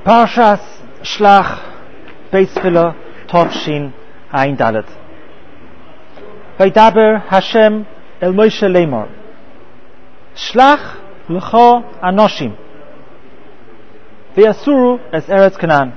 Parshas Shlach Beis Tefillah Tov Shin Ayin Dalet. Vaydaber Hashem el Moshe Lemor Shlach l'cho anoshim v'yasuru es Eretz Canaan.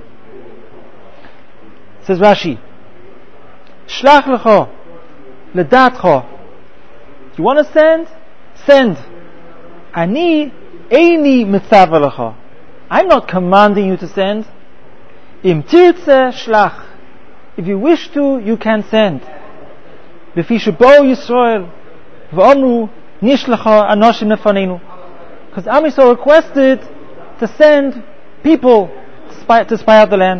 Says Rashi, Shlach l'cho l'datcho. You want to send? Send. Ani eini mitzav l'cho. I'm not commanding you to send. Im tirtze shlach. If you wish to, you can send. B'fi shebo Yisrael v'omru nishlecha anoshim nefanenu. Because Am Yisrael requested to send people to spy out the land.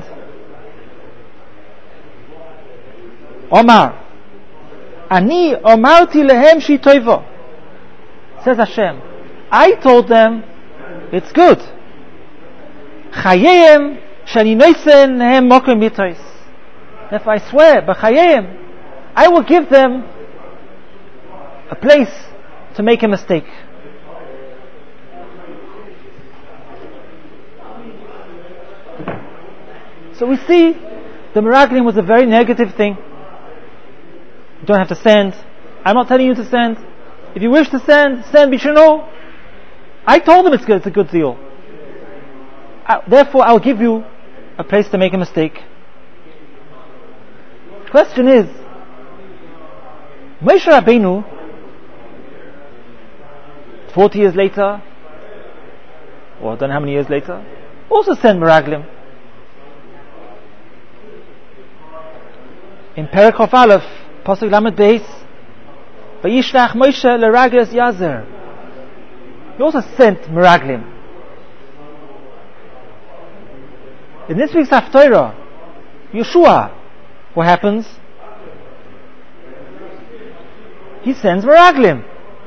Omar, Ani omarti lehem shi toivo. Says Hashem, I told them it's good. Chayeyem shani noisen nehem mokem mitois. If I swear, b'chayeyem, I will give them a place to make a mistake. So we see the Meraglim was a very negative thing. You don't have to send. I'm not telling you to send. If you wish to send, Bishano. I told them it's good. It's a good deal. Therefore, I'll give you a place to make a mistake. The question is, Moshe Rabbeinu, 40 years later, or I don't know how many years later, also sent Meraglim. In Perek Chof Aleph, Pasuk Lamed Beis, Vayishlach Moshe l'Ragles Yazer. He also sent Meraglim. In this week's Haftorah, Yeshua, what happens? He sends Meraglim.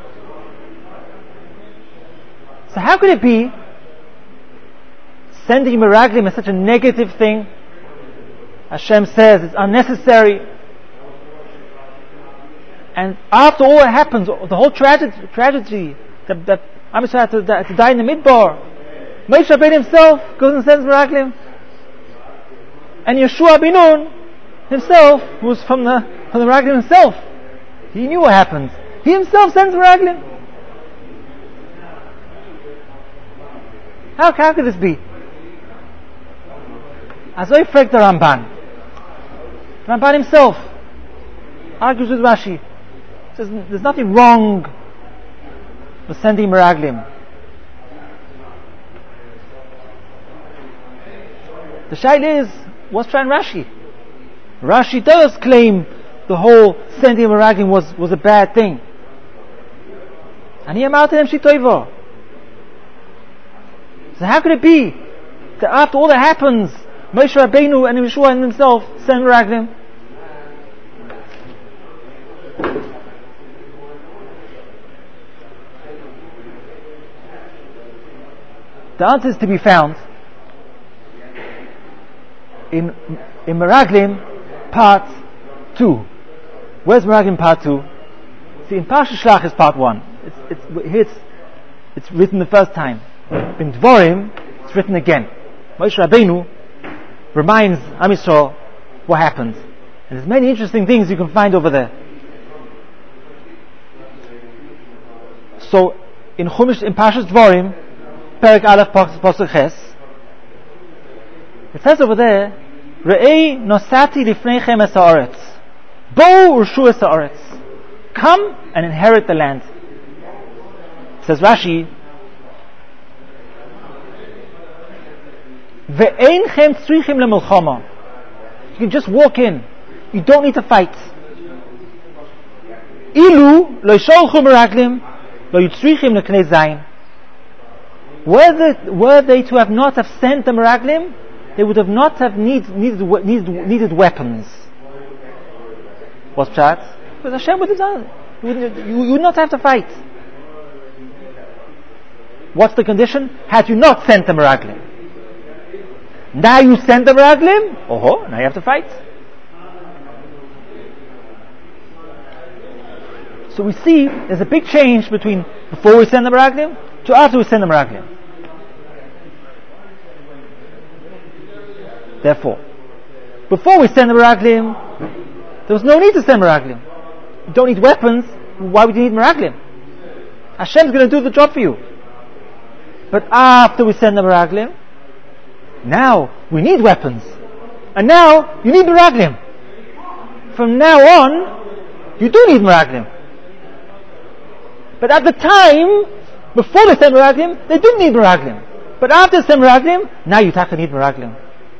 So how could it be sending Meraglim is such a negative thing? Hashem says it's unnecessary. And after all that happens, the whole tragedy that Am Yisrael had to die in the Midbar, Moshe Rabbeinu himself goes and sends Meraglim. And Yeshua ben Nun himself, who was from the Meraglim himself, he knew what happened. He himself sends Meraglim. How could this be? Azoi fragt the Ramban. Ramban himself argues with Rashi. Says there's nothing wrong with sending Meraglim. The shaila is, what's trying Rashi? Rashi does claim the whole sending Meraglim was a bad thing. And he amarti lehem shi toivo. So how could it be that after all that happens, Moshe Rabbeinu and Yeshua and himself send Meraglim? The answer is to be found in Meraglim part 2. Where's Meraglim part 2? See, in Parshas Shlach is part 1. It's written the first time. In Dvorim, it's written again. Moshe Rabbeinu reminds Am Yisrael what happened. And there's many interesting things you can find over there. So, in Parshas Dvorim, Perek Aleph Pasuk Ches, it says over there, Re'ei nosati lifneichem es ha'aretz. Bo urshu es ha'aretz. Come and inherit the land. Says Rashi, Ve'einchem tzrichim le'melchama. You can just walk in. You don't need to fight. Ilu lo yisholchu meraglim lo yitzrichim leknei zayin. Were they to have not have sent the Meraglim, they would have not have needed weapons. What's that? Because Hashem would have done it. You would not have to fight. What's the condition? Had you not sent the Meraglim. Now you send the Meraglim, now you have to fight. So we see there's a big change between before we send the Meraglim to after we send the Meraglim. Therefore, before we send the Meraglim, there was no need to send Meraglim. You don't need weapons. Why would you need Meraglim? Hashem's going to do the job for you. But after we send the Meraglim, now we need weapons. And now you need Meraglim. From now on, you do need Meraglim. But at the time, before they sent Meraglim, they didn't need Meraglim. But after they sent Meraglim, now you have to need Meraglim.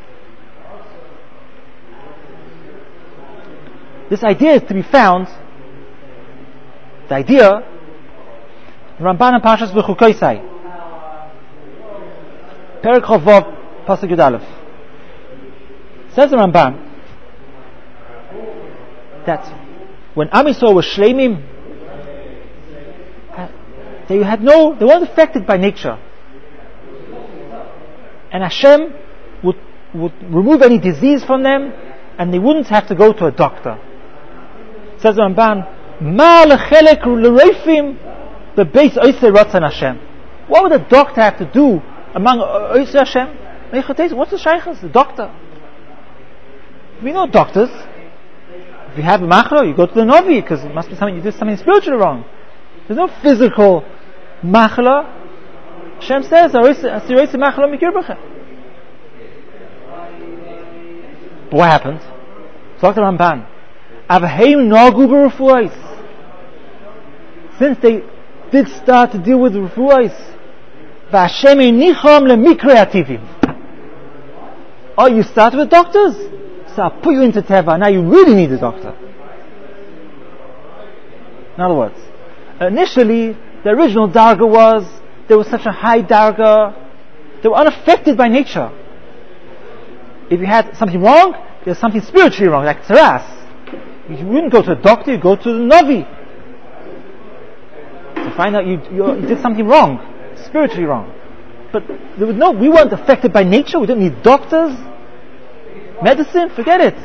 This idea is to be found, the idea, Ramban and Parshas B'chukoisai, Perek Chavov, Pasuk Yud Aleph. Says the Ramban that when Am Yisrael was shleimim, they weren't affected by nature, and Hashem would remove any disease from them, and they wouldn't have to go to a doctor. Says the Ramban, Ma lechelek l'reifim bebeis oisei ratzon Hashem. What would a doctor have to do among oisei Hashem? What's the shaykhs? The doctor. We know doctors. If you have a machla, you go to the Novi, because it must be something, you did something spiritually wrong. There's no physical machla. Hashem says, but what happened? Talk to Ramban. Since they did start to deal with refuais, oh, you started with doctors? So I'll put you into Teva. Now you really need a doctor. In other words, initially, the original darga was, there was such a high darga, they were unaffected by nature. If you had something wrong, there's something spiritually wrong, like tsaras. You wouldn't go to a doctor, you go to the Navi to find out you did something wrong, spiritually wrong. But we weren't affected by nature, we didn't need doctors, medicine, forget it.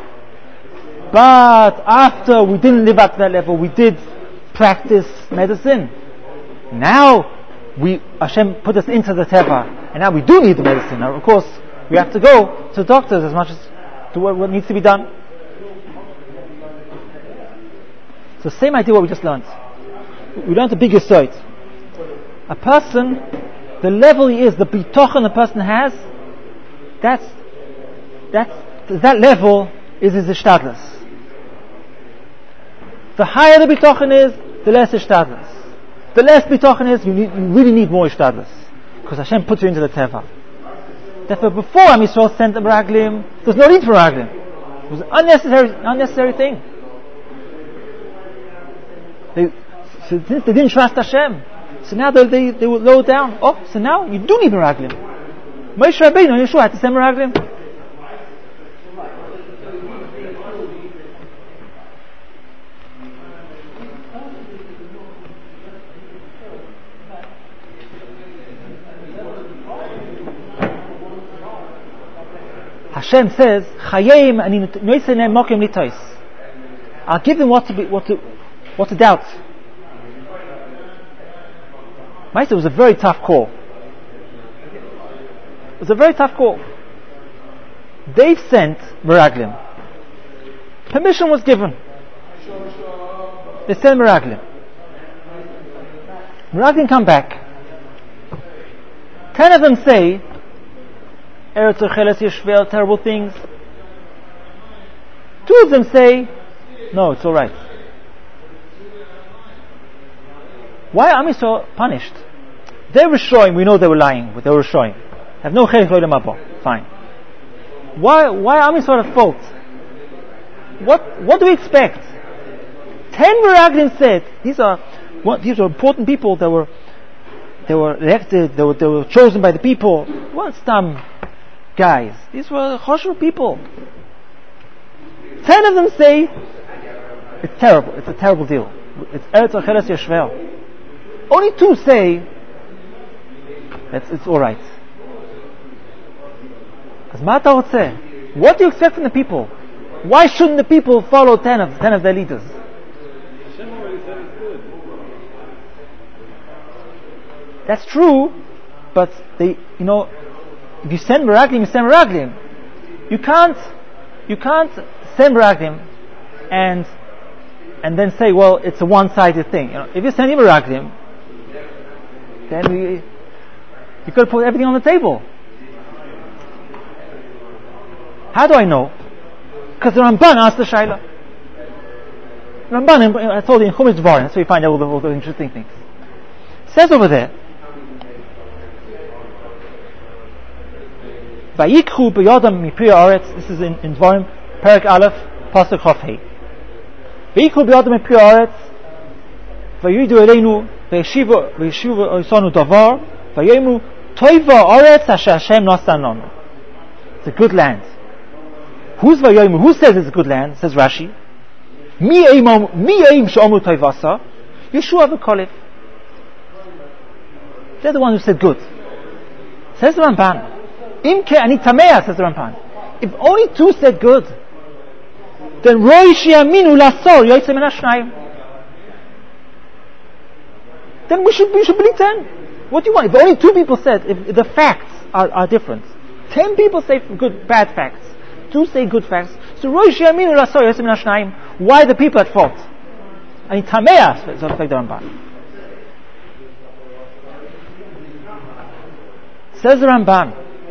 But after we didn't live up to that level, we did practice medicine. Now, Hashem put us into the Teva, and now we do need the medicine. Now, of course, we have to go to doctors as much as to what needs to be done. So, same idea what we just learned. We learned the biggest side. A person, the level he is, the bitochen the person has, that level is his ishtadlus. The higher the bitochen is, the less ishtadlus. The less bitochen is, you really need more ishtadlus, because Hashem puts you into the teva. Therefore, before Am Yisrael sent the meraglim, there was no need for meraglim. It was an unnecessary thing. Since they didn't trust Hashem, so now they were low down. Oh, so now you do need meraglim. Moshe Rabbeinu and Yeshua had to send meraglim. Hashem says, "Chayim ani noisenem mokim litos." I'll give them what to doubt. It was a very tough call. It was a very tough call. They've sent meraglim. Permission was given. They sent meraglim. Meraglim come back. 10 of them say, Eretz Ocheles Yeshvel, terrible things. 2 of them say, no, it's alright. Why are Am Yisrael punished? They were showing, we know they were lying, but they were showing. Have no chelik lo'olam haba. Fine. Why Am Yisrael at fault? What do we expect? 10 meraglim said, these are important people that were elected, they were chosen by the people. They weren't some guys. These were choshev people. 10 of them say, it's terrible, it's a terrible deal. It's Eretz Ocheles Yeshvel. Only 2 say, it's alright. What do you expect from the people? Why shouldn't the people follow 10 of their leaders? That's true, but if you send meraglim, you send meraglim. You can't send Meraglim and then say, well, it's a one-sided thing. If you send Meraglim, then you could have put everything on the table. How do I know? Because the Ramban asked the Shaila. Ramban, I told you in Chumash Dvarim, that's where you find out all the interesting things. It says over there, Vayikhu b'yodam mipri haaretz. This is in Dvarim, Perek Aleph, Pasuk Chof Hei. Vayikhu b'yodam mipri haaretz, vayidu eleinu, vayeshivu osanu davar, vayemu toiva haaretz asher Hashem nasan lanu. It's a good land. Who's vayomu? Who says it's a good land? Says Rashi. Mi eim she'omu toivasa, Yeshua v'Kalev. They're the one who said good. Says the Ramban. Imke ani tamea, says the Ramban. If only two said good, then roi she'aminu lasor yoytze min hashnayim. Then we should believe 10. What do you want? If only two people said, if the facts are different, 10 people say bad facts, 2 say good facts. So roi she'aminu lasor yoytze min hashnayim. Why the people at fault? Ani tamea, says the Ramban. Says the Ramban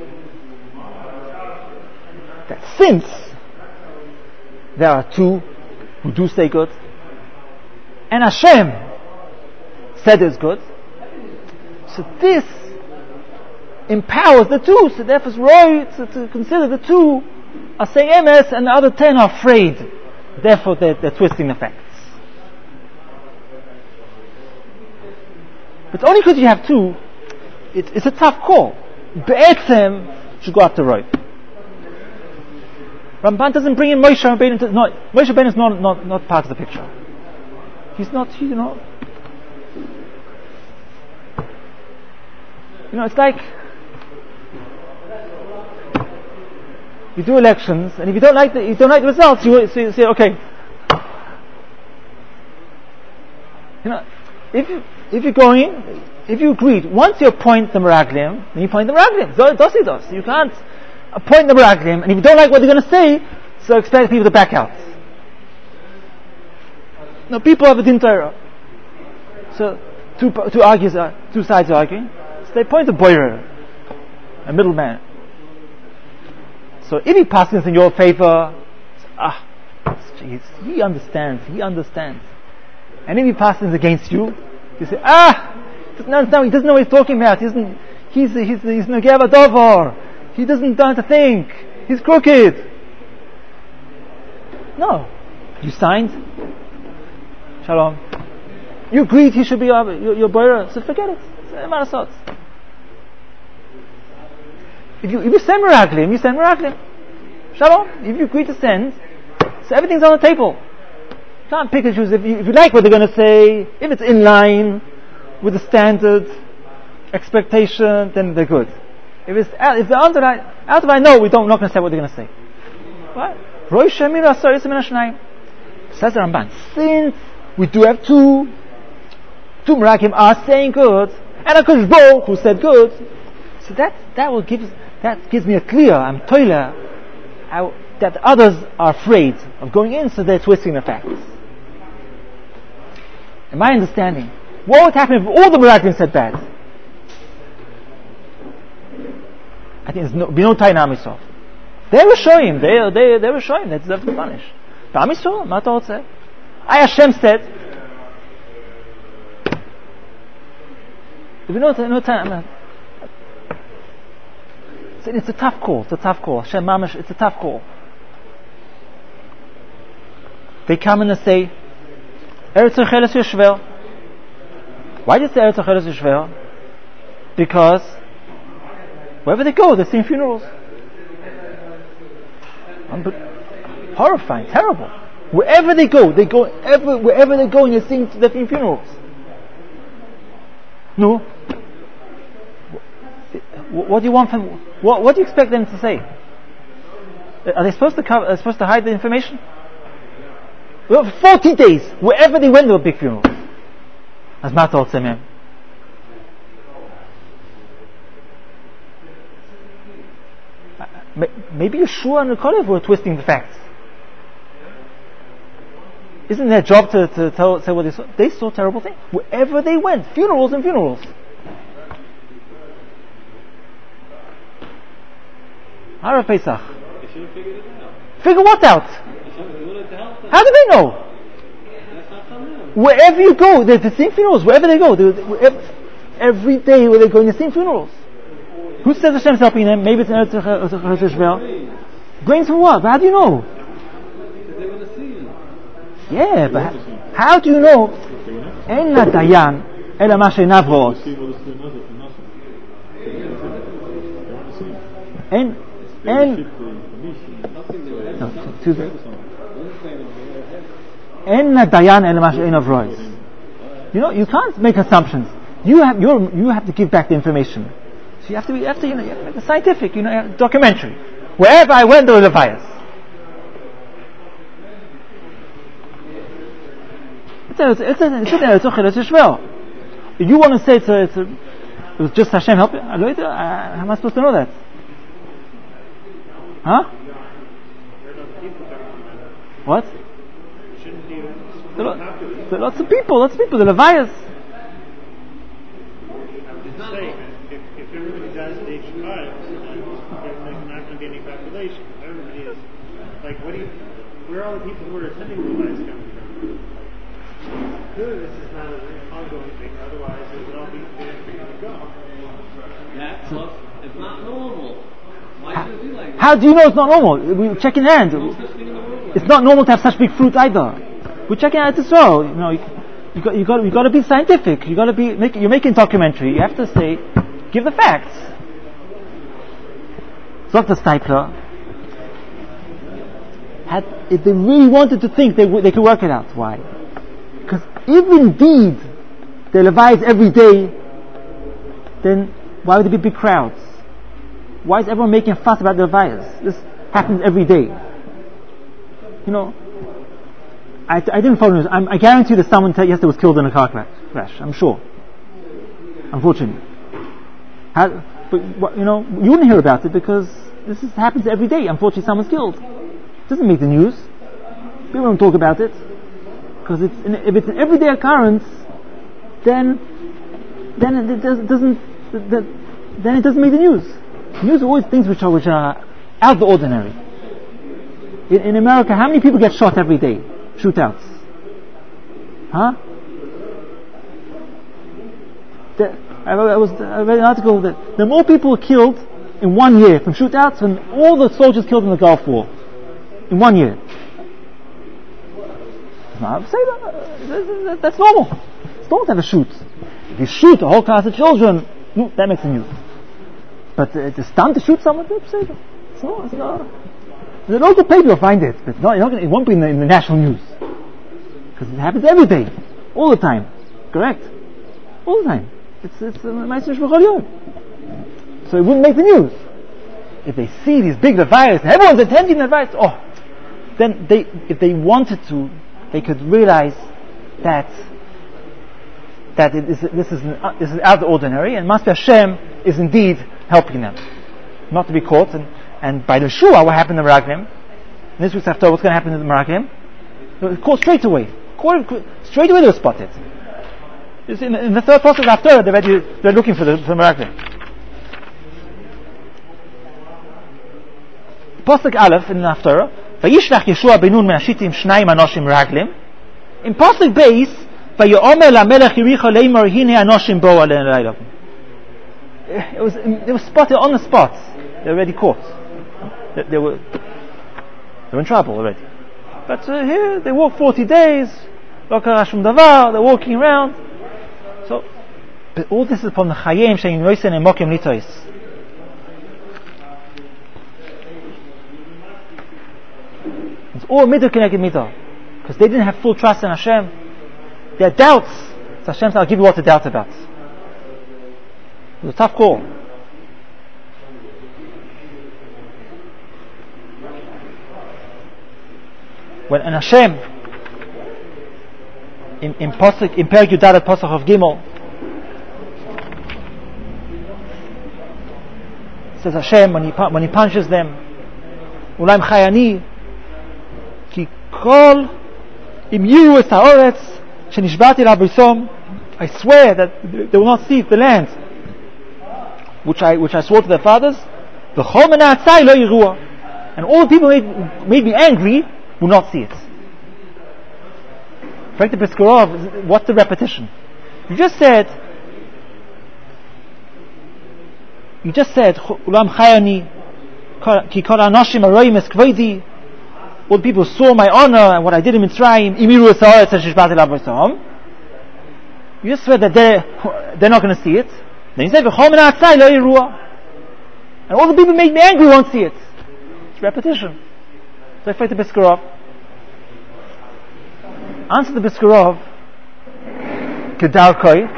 that since there are 2 who do say good, and Hashem said it's good, so this empowers the 2. So therefore it's right to consider the 2 are saying emes and the other 10 are afraid. Therefore they're twisting the facts. But only because you have 2, it's a tough call. Be'etzem should go after Roy. Ramban doesn't bring in Moshe Rabbeinu. Moshe Rabbeinu is not part of the picture. He's not, it's like you do elections, and if you don't like the results, you say, okay. If you're going, if you agreed, once you appoint the Meraglim, then you appoint the Meraglim. Dos. You can't appoint the Meraglim, and if you don't like what they're going to say, so expect people to back out. No, people have a din Torah. So, two sides are arguing. So they appoint a boirer, a middleman. So if he passes in your favor, he understands. And if he passes against you, you say, he doesn't understand. He doesn't know what he's talking about. He's Nogea B'Dovar. He doesn't know how to think. He's crooked. No. You signed. Shalom. You agreed he should be your boirer. So forget it. If you send Meraglim, you send Meraglim. Shalom. If you agree to send, so everything's on the table. You can't pick and choose. If you like what they're going to say, if it's in line with the standard expectation, then they're good. If they're out of I know, we're not going to say what they're going to say. What? Says the Ramban, since we do have two Meraglim are saying good, and HaKadosh Baruch who said good, so that gives me a clear, I'm toiler, that others are afraid of going in, so they're twisting the facts. In my understanding, what would happen if all the Meraglim said bad? I think there'd be no Taina Amisov. They were showing, they were showing, they deserve to be punished. But Amisov, what do say? Hashem said, no time. It's a tough call. Hashem Mamash, it's a tough call. They come in and say, Eretz Yecheles Yishvel. Why did they say Eretz Yecheles Yishvel? Because wherever they go, they're seeing funerals. Horrifying, terrible. Wherever they go, wherever they go, and you're seeing funerals. No. What do you want from? What do you expect them to say? Are they supposed to hide the information? Well, for 40 days, wherever they went, there were big funerals. As Mata Otzemem. maybe Yeshua and Kalev were twisting the facts. Isn't their job to say what they saw? They saw terrible things. Wherever they went, funerals and funerals. Harav Pesach. They should have figured it out. Figure what out? They should have wanted to help them. How do they know? That's not from them. Wherever you go, there's the same funerals. Wherever they go, every day where they go in the same funerals. Who says Hashem's helping them? Maybe it's Eretz Yisrael. Grains from what? But how do you know? Because they were the season. Yeah, but how do you know? En la dayan ela ma she'einav ro'ot. En la dayan ela ma she'einav ro'ot. You know, you can't make assumptions. You have to give back the information. So you have to make a scientific, documentary. Wherever I went, there was a bias. If you want to say it was just Hashem helping, how am I supposed to know that? Huh? What? There are lots of people, the Levias. If everybody dies at age 5, there's not going to be any population. Everybody is like, where are all the people who are attending the Levias coming from? Clearly, this is not an ongoing thing. Otherwise, it would all be there to go. That's it's not normal. Why should it be like that? How do you know it's not normal? We're checking hands. No such thing in the world like It's not normal to have such big fruit either. We're checking out as well. You got to be scientific. You're making documentary. You have to say, give the facts. Dr. Stipler, if they really wanted to think, they could work it out. Why? Because if indeed they Levites every day, then why would there be big crowds? Why is everyone making a fuss about the Levites? This happens every day. I didn't follow news. I guarantee that someone yesterday was killed in a car crash. I'm sure. Unfortunately. You wouldn't hear about it because this happens every day. Unfortunately, someone's killed. It doesn't make the news. People don't talk about it because if it's an everyday occurrence, then it doesn't make the news. News are always things which are out of the ordinary. In America, how many people get shot every day? Shootouts. Huh? I read an article that there are more people killed in 1 year from shootouts than all the soldiers killed in the Gulf War. In 1 year. That's normal. It's normal to have a shoot. If you shoot a whole class of children, that makes the news. But it's done to shoot someone, it's not. The local paper will find it, but it won't be in the national news. Because it happens every day. All the time. Correct? All the time. It's Ma'aser Shmachol Yom. So it wouldn't make the news. If they see these big Levias, and everyone's attending the Levias, then if they wanted to, they could realize that this is out of the ordinary, and Master Hashem is indeed helping them. Not to be caught, and by the Shua, what happened to the Meraglim? This week's after, what's going to happen to the Meraglim? They were caught straight away. Straight away they were spotted. In the third process after, they're looking for the Meraglim. Pasuk Aleph in the Haftarah, Vayishlach Yeshua Benun me'ashitim shnayim anoshim Meraglim. In Pasuk Beis, Vayomer lamelech Yericho leimor hine anoshim bo alein leilov. It was spotted on the spot. They were already caught. They were in trouble already. But here they walk 40 days. Lo kara shum davar. They're walking around. So, but all this is upon the chayim shein noisen and mokim litois. It's all midah connected midah, because they didn't have full trust in Hashem. They had doubts. So Hashem said, "I'll give you what to doubt about." It was a tough call. When Hashem in Pasuk in Perek Yudad Pasuk of Gimel says Hashem when he punishes them, Ulam chayani ki kol im yiru es ha'oretz shenishbati l'avosom. I swear that they will not see the land which I swore to their fathers. V'chol mena'atzai lo yiruah. And all the people made me angry will not see it. Frank the Piskarov, what's the repetition? You just said Ulam chayani ki kol anoshim aroyim es kvodi. All the people saw my honor and what I did in Mitzrayim. Imiru es ha'oretz shenishbati l'avosom. You just swear that they're not going to see it. Then you said v'chol mena'atzai lo yiruah. And all the people make me angry won't see it. It's repetition. So I fight the Piskarov. Answer the Piskarov. Kedarkoi.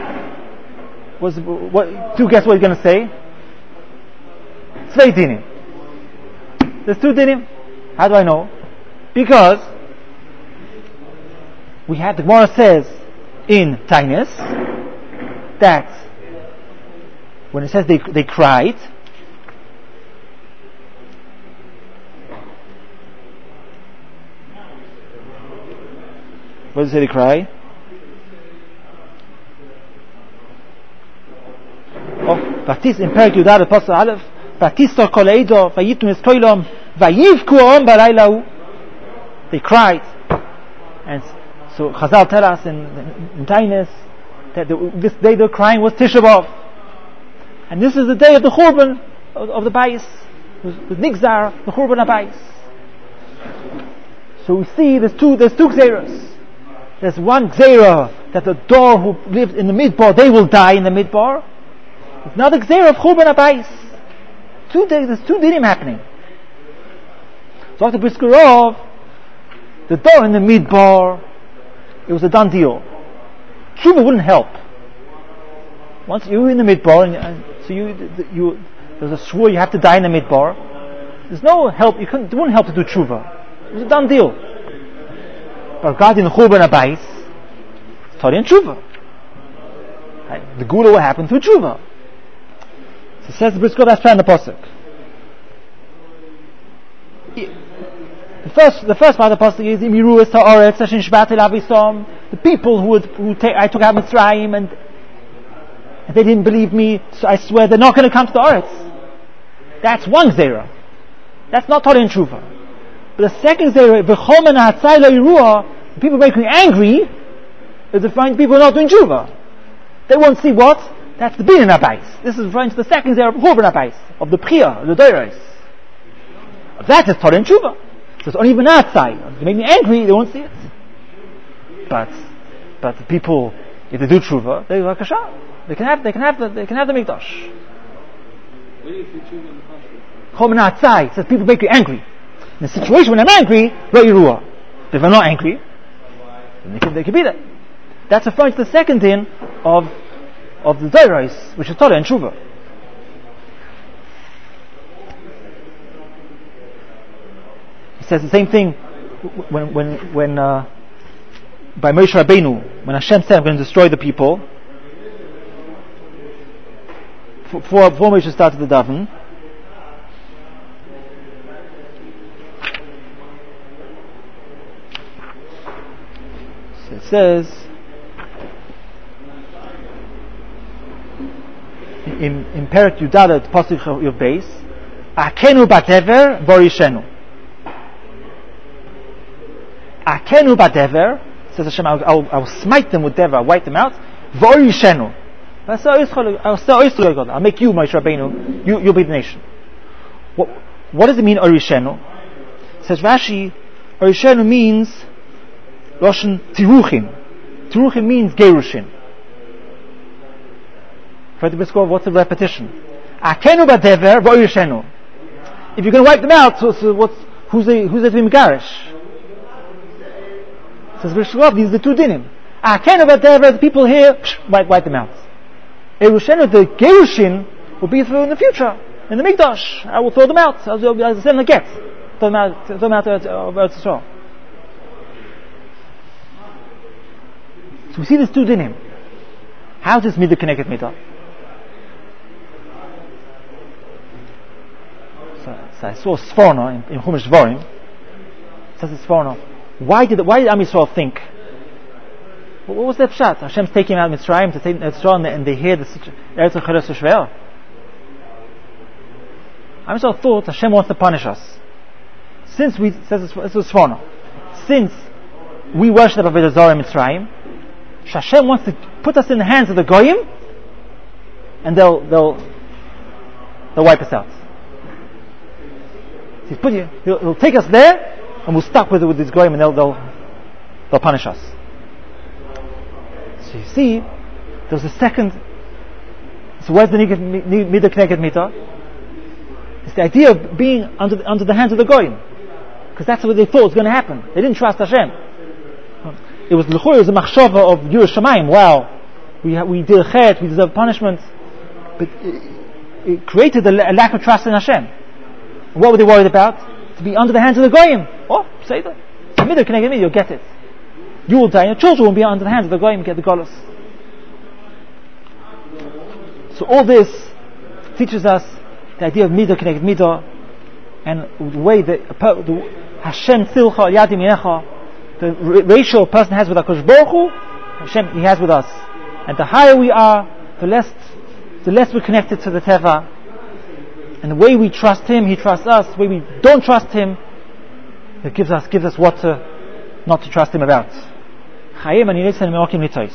Do guess what he's going to say? Zwei dinim. There's two dinim. How do I know? Because we had the Gemara says in Tainus that when it says they cried, what does it say they cry? Vatis in Perek Yudad Apostle Aleph, Vatistor kol eido vayitum es koilom vayivku om balayla. They cried, and so Chazal tell us in Tainus that this day they're crying was Tisha B'Av, and this is the day of the Churban of the Bayis, with Nigzar, the Churban Bayis. So we see there's two Gzeiros. There's one Gzeira that the Dor who lived in the Midbar, they will die in the Midbar. There's another Gzeira of Churban Bayis. There's two dinim happening. So after Piskarov, the Dor in the Midbar, it was a done deal. Tshuva wouldn't help. Once you were in the Midbar, and so you there's a swore you have to die in the Midbar. There's no help. It wouldn't help to do Tshuva. It was a done deal. But regarding the Churban Bayis, it's Torah and Tshuva. The Gula will happen through Tshuva. So says the Bris that's trying the pasuk. The first part of the pasuk is Imiru es ha'oretz shenishbati l'avosom. The people I took out Mitzrayim and they didn't believe me, so I swear they're not going to come to the Oretz. That's one Zera. That's not Torah and Tshuva. But the second Zera, v'chol mena'atzai lo yiruah, the people make me angry, is referring to people who are not doing Tshuva. They won't see what? That's the Binyan Abayis. This is referring to the second Zera of Churban Abayis, of the Priya, the Doiros. That is Torah and Tshuva. So it's only mena'atzai. If they make me angry, they won't see it. But the people, if they do Tshuva, they are Kasha. They can have the Mikdash. Chol mena'atzai says people make you angry. In a situation when I'm angry, lo yiruah. If I'm not angry, then they can be there. That's referring to the second din of the Doiros, which is Torah and Tshuva. He says the same thing when by Moshe Rabbeinu, when Hashem said, "I'm going to destroy the people." Before Moshe started the daven, so it says in Perek Yudad pasuk your base, Akenu batever vorishenu. Akenu batever, says Hashem, I will smite them with dever, I'll wipe them out. Vorishenu. I'll make you, Moshe Rabbeinu, you'll be the nation. What does it mean, Orishenu? Says Rashi, Orishenu means Loshen Tiruchin. Tiruchin means Gerushin. What's the repetition? Akenu badever v'orishenu. If you're going to wipe them out, so who's there to be Megarish? Says Bishkov, these are the two dinim. Akenu badever, the people here, wipe them out. Erushenu, the Gerushin, will be through in the future, in the Mikdash. I will throw them out. I'll send them a get. Throw them out to Eretz Yisrael. So we see these two dinim. How does Midah connect with Midah? So I saw Sforno in Chumash Dvorim. It says in Sforno, why did Am Yisrael think? What was their pshat? Hashem's taking out Mitzrayim to take Mitzrayim, and they hear the Eretz HaChodesh Shve'er. Am Yisrael thought Hashem wants to punish us. Since we worship Avodah Zarah in Mitzrayim, Hashem wants to put us in the hands of the Goyim, and they'll wipe us out. He'll take us there, and we're stuck with these Goyim, and they'll punish us. So you see, there's a second. So where's the Midah K'neged Midah? It's the idea of being under the hands of the Goyim, because that's what they thought was going to happen. They didn't trust Hashem. It was a machshava of Yerushalayim. Wow, we did a chet, we deserve punishment, but it created a lack of trust in Hashem. What were they worried about? To be under the hands of the Goyim. Oh, say that. Midah K'neged Midah, you'll get it. You will die, and your children will be under the hands of the Goyim, get the Golus. So all this teaches us the idea of Midah K'neged Midah, and the way that Hashem Tzilcha Yadim Yinecha, the ratio a person has with HaKadosh Baruch Hu, Hashem He has with us. And the higher we are, the less we're connected to the Teva. And the way we trust Him, He trusts us. The way we don't trust Him, it gives us what not to trust Him about. Chayim ani nitzan me'okim litos.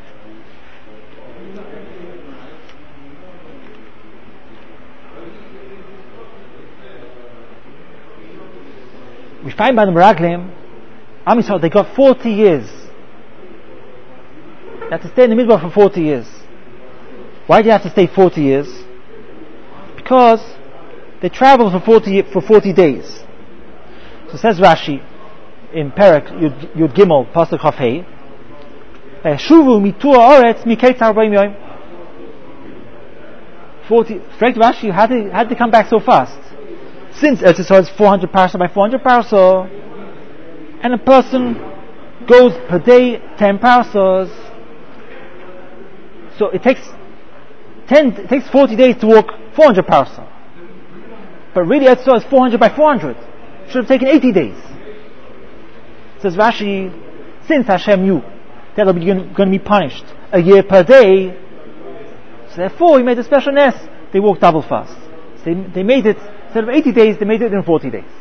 We find by the Meraglim, Am Yisrael, they got 40 years. They had to stay in the Midbar for 40 years. Why do you have to stay 40 years? Because they traveled for 40 days. So says Rashi in Perek Yud Gimel Pasuk Chaf Hei, Shuvu mitur haaretz miketz 40 yom. 40. Straight Rashi, how did they come back so fast? Since Eretz Yisrael is 400 parsa by 400 parsa, and a person goes per day 10 parsas, so it takes 40 days to walk 400 parsa. But really Eretz Yisrael is 400 by 400. Should have taken 80 days. Says Rashi, since Hashem knew that they'll be going to be punished a year per day, so therefore He made a special ness. They walked double fast. So they made it, instead of 80 days, they made it in 40 days.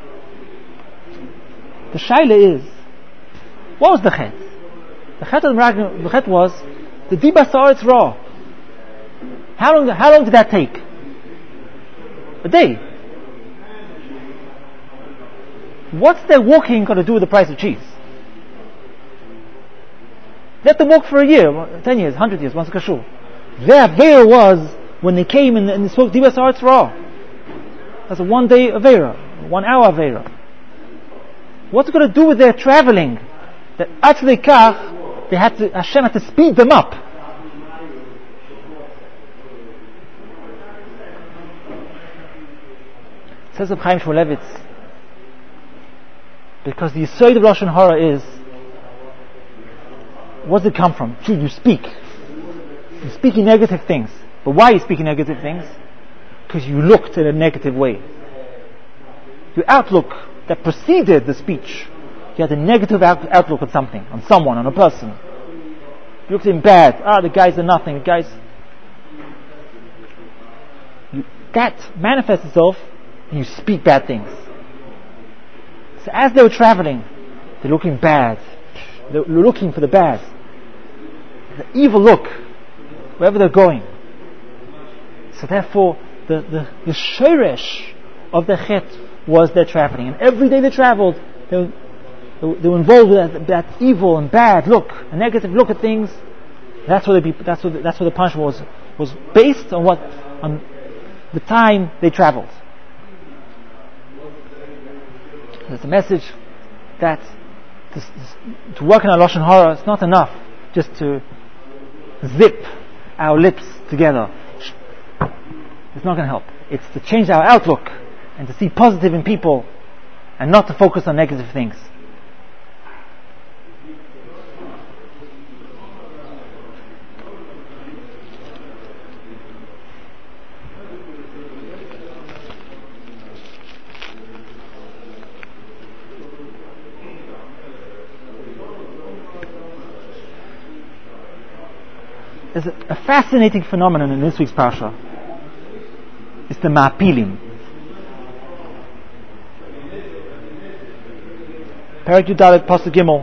The shaila is, what was the chet? The chet of the chet was the dibas haaretz raw. How long did that take? A day. What's their walking got to do with the price of cheese? Let them walk for a year, 10 years, 100 years, once a kashur. Their Avera was when they came and they spoke Dibas Haaretz Ra. That's a 1 day Avera, 1 hour Avera. What's it got to do with their traveling? That actually Hashem had to speed them up. It says of Chaim Shmulevitz, because the Yesod of Lashon Hara is, where does it come from? You speak. You're speaking negative things. But why are you speaking negative things? Because you looked in a negative way. Your outlook that preceded the speech, you had a negative outlook on something, on someone, on a person. You looked at him bad. The guys are nothing. The guys. That manifests itself, and you speak bad things. So as they were traveling, they're looking bad. They're looking for the bad. The evil look, wherever they're going. So therefore, the shoresh of the chet was their traveling. And every day they traveled, they were involved with that evil and bad look, a negative look at things. That's what the punishment was based on the time they traveled. There's a message that to work in our Lashon Hara, it's not enough just to zip our lips together. It's not going to help. It's to change our outlook and to see positive in people and not to focus on negative things. there's a fascinating phenomenon in this week's parsha. It's the Ma'apilim. Perek Yudalet Pasuk Gimel.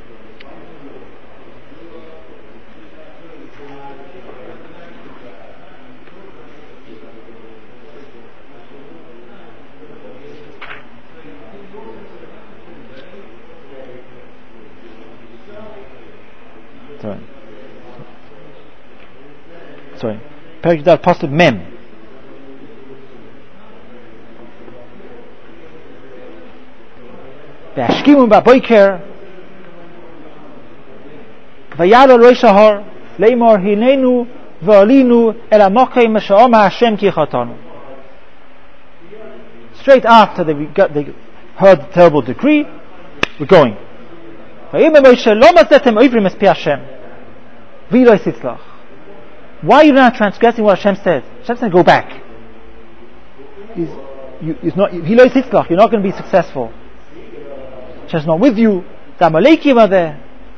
Sorry. Perek Yudalet Pasuk Mem. והשכימו בבוקר ויעלו על ראש ההר לאמור הננו ועלינו אל המקום אשר אמר השם כי חטאנו. Straight after they heard the terrible decree, we're going. ויאמר משה לא מצאתם עוברים את פי השם ולא יצלח. Why are you not transgressing what Hashem said? Hashem said go back. ולא יצלח, you're not going to be successful. Hashem's not with you. The Amalekim are there.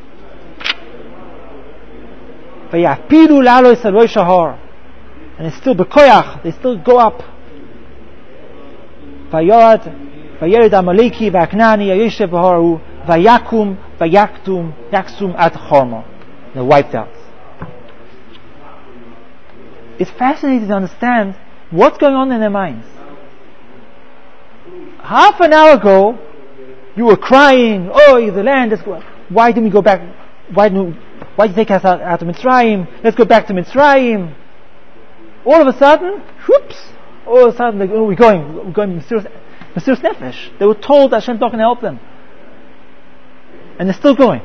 Vayapilu la'alos al rosh hahar, and it's still bekoyach. They still go up. Vayered Amaleki va'aknani yayoshev b'haru vayakum yaksum ad chorma. They're wiped out. It's fascinating to understand what's going on in their minds. Half an hour ago, you were crying, oh, the land is going. Why didn't we go back? Why did you take us out of Mitzrayim? Let's go back to Mitzrayim. All of a sudden, we're going Mesiras Nefesh. They were told that Hashem's not going to help them. And they're still going.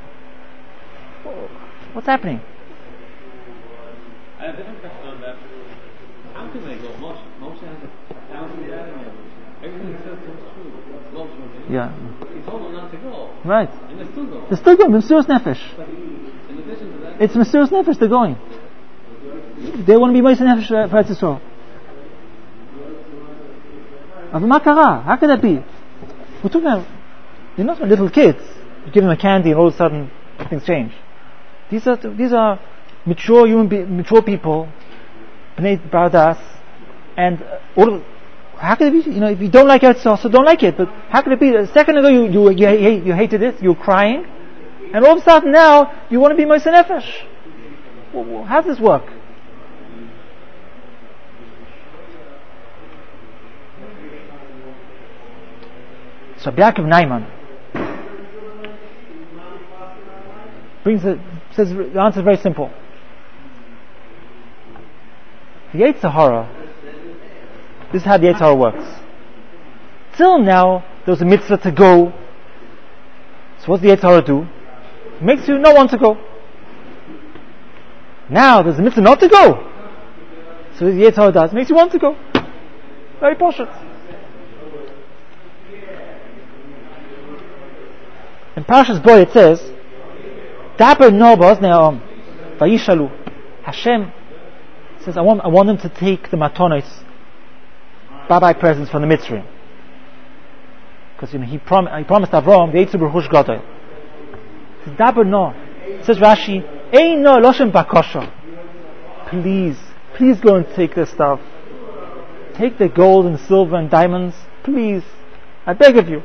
What's happening? I have a different question on that. How can they go? Moshe has 1,000 dad and everything he says comes true. Yeah. He told them not to go. Right. And they're still going. They're still going. Mesiras Nefesh. But in addition to that, it's Mesiras Nefesh. They're going. They want to be Mesiras Nefesh for Eretz Yisrael. But ma kara? How can that be? We're talking about, they're not little kids. You give them a candy and all of a sudden things change. These are mature people, Bnei Baradas, and how can it be? If you don't like Eretz Yisrael, so don't like it. But how can it be? A second ago you hated it, you were crying, and all of a sudden now you want to be Mesiras Nefesh. How does this work? So Yaakov Naiman says the answer is very simple. The Yetzer Hara, this is how the Yetzer Hara works. Till now, there was a mitzvah to go. So what's the Yetzer Hara do? It makes you not want to go. Now, there's a mitzvah not to go. So what the Yetzer Hara does, it makes you want to go. Very poshut. In Parshas Bo it says, Daber no ba'ozneim vayishalu. Hashem says, I want them to take the matonos, bye-bye presents from the Mitzrayim. Because he promised Avram the Eitzu B'Ruch Gadol. Says Daber no. Says Rashi, Ein no loshem bakosha. Please go and take this stuff. Take the gold and silver and diamonds. Please, I beg of you.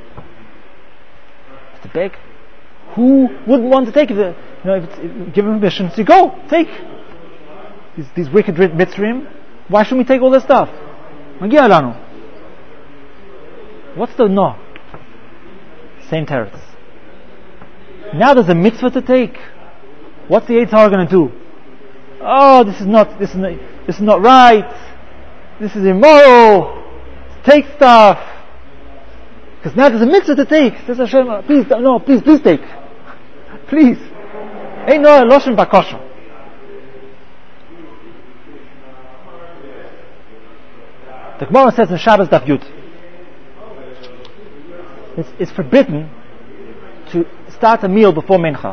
To beg. Who wouldn't want to take it? If give him permission to go, take these wicked Mitzrayim. Why shouldn't we take all this stuff? Magi'a lanu. What's the no? Same teretz. Now there's a mitzvah to take. What's the Yetzer Hara going to do? Oh, this is not right. This is immoral. Take stuff. Because now there's a mitzvah to take. Says Hashem, please take. Please. Ain't no loshen bakosha. The Gemara says in Shabbos Daf Yud, it's forbidden to start a meal before Mincha.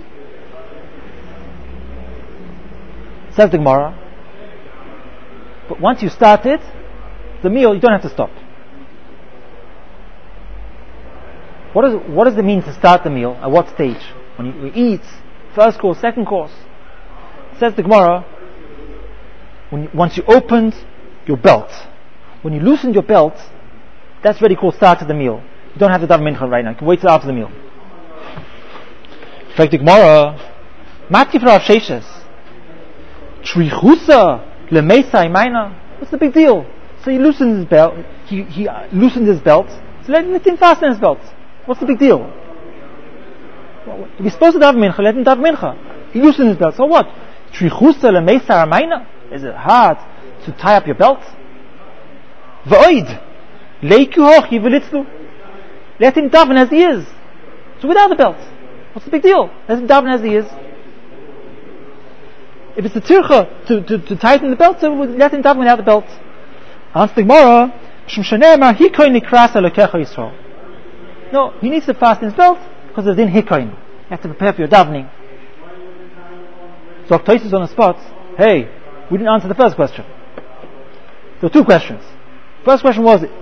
Says the Gemara, but once you start it, the meal, you don't have to stop. What does it mean to start the meal? At what stage? When you eat, first course, second course. Says the Gemara, once you opened your belt, when you loosened your belt, that's already called start of the meal. You don't have to daven mincha right now. You can wait till after the meal. In fact, the Gemara, Mati for Rav Sheshes, Trichusa lemeisai maina. What's the big deal? So he loosened his belt. He loosened his belt. So let him fasten his belt. What's the big deal? If he's supposed to daven mincha, let him daven mincha. He loosened his belt. So what? Trichusa lemeisai maina. Is it hard to tie up your belt? V'oid leiku hochi v'litzlu. Let him daven as he is. So without the belt. What's the big deal? Let him daven as he is. If it's a tircha to tighten the belt, so let him daven without the belt. Answer the Gemara, no, he needs to fasten his belt because of din hikoin. You have to prepare for your davening. So Tosfos on the spot, hey, we didn't answer the first question. There were two questions. First question was, is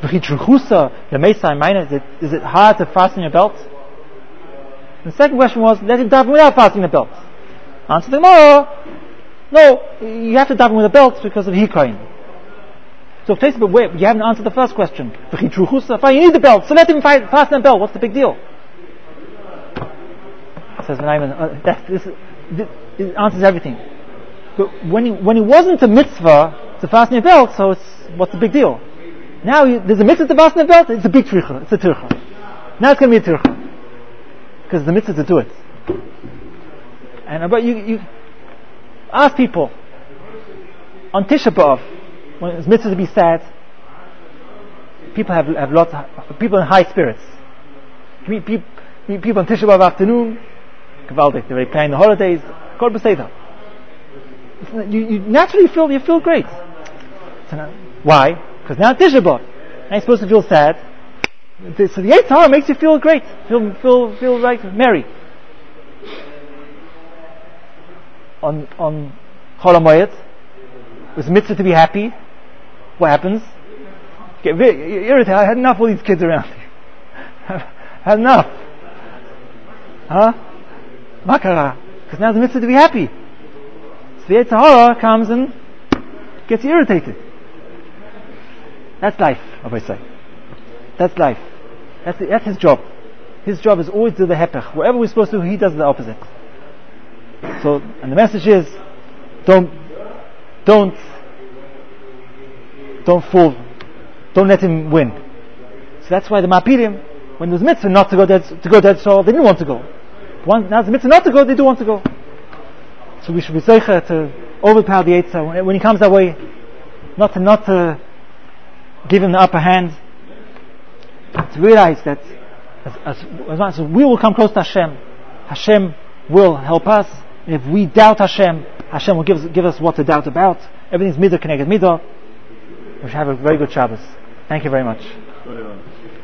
it hard to fasten your belt? The second question was, let him daven without fastening the belt. Answer the Gemara, no, you have to daven with a belt because of hikoin. So Tosfos, but wait, you haven't answered the first question. Fine, you need the belt, so let him fasten the belt. What's the big deal? Says it answers everything. But when it wasn't a mitzvah to fasten your belt, so what's the big deal? Now there's a mitzvah to fasten the belt. It's a big tircha. It's a tircha. Now it's going to be a tircha because the mitzvah to do it. And but you ask people on Tisha B'Av, when it's mitzvah to be sad, people have lots of people in high spirits. You meet people on Tisha B'Av afternoon, gewaldig, they're playing the holidays, Kol B'Seder. You naturally feel great. So now, why? Because now Tisha B'Av, now you're supposed to feel sad. So the Yetzer Hara makes you feel great, feel like merry. On Chol HaMoed, it's mitzvah to be happy. What happens? Get irritated. I had enough of all these kids around me. Had enough. Huh? Makara. Because now the mitzvah to be happy. So the Yetzer Hara comes and gets you irritated. That's life, I say. That's life. That's his job. His job is always to do the hepech. Whatever we're supposed to do, he does the opposite. So, and the message is, don't fool. Don't let him win. So that's why the Mapirim, when there was mitzvah not to go dead soul, they didn't want to go. Now the mitzvah not to go, they do want to go. So we should be zeicher to overpower the Yetzer Hara when he comes that way, not to give him the upper hand. To realize that as we will come close to Hashem, Hashem will help us. If we doubt Hashem, Hashem will give us what to doubt about. Everything's midah connected midah. We should have a very good Shabbos. Thank you very much.